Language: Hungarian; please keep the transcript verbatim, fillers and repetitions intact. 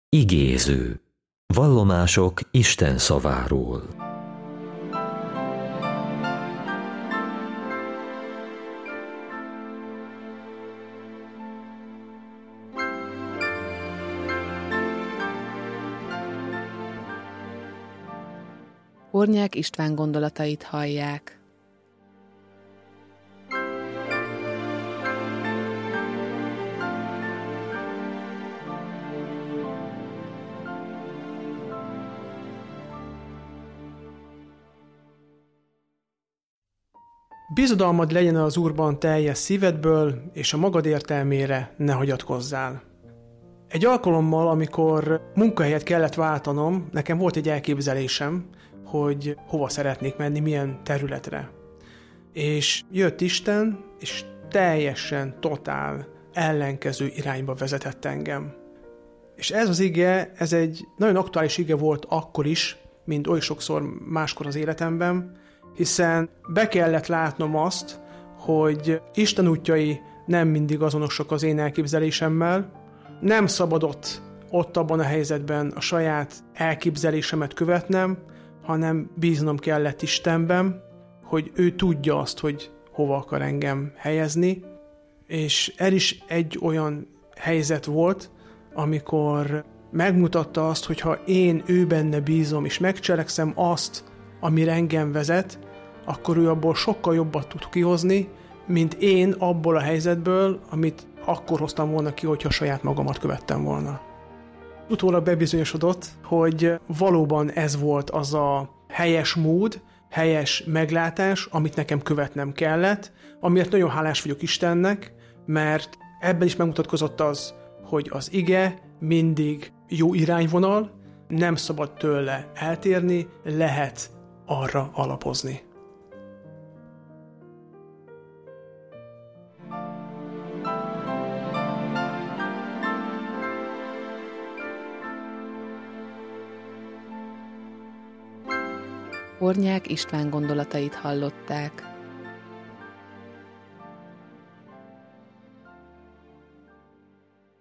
Igéző. Vallomások Isten szaváról. Hornyák István gondolatait hallják. Bizodalmad legyen az Úrban teljes szívedből, és a magad értelmére ne hagyatkozzál. Egy alkalommal, amikor munkahelyet kellett váltanom, nekem volt egy elképzelésem, hogy hova szeretnék menni, milyen területre. És jött Isten, és teljesen, totál ellenkező irányba vezetett engem. És ez az ige, ez egy nagyon aktuális ige volt akkor is, mint oly sokszor máskor az életemben, hiszen be kellett látnom azt, hogy Isten útjai nem mindig azonosak az én elképzelésemmel, nem szabadott ott abban a helyzetben a saját elképzelésemet követnem, hanem bíznom kellett Istenben, hogy ő tudja azt, hogy hova akar engem helyezni, és ez is egy olyan helyzet volt, amikor megmutatta azt, hogy ha én ő benne bízom, és megcselekszem azt, amire engem vezet, akkor ő abból sokkal jobbat tud kihozni, mint én abból a helyzetből, amit akkor hoztam volna ki, hogyha saját magamat követtem volna. Utólag bebizonyosodott, hogy valóban ez volt az a helyes mód, helyes meglátás, amit nekem követnem kellett, amiért nagyon hálás vagyok Istennek, mert ebben is megmutatkozott az, hogy az ige mindig jó irányvonal, nem szabad tőle eltérni, lehet arra alapozni. Hornyák István gondolatait hallották.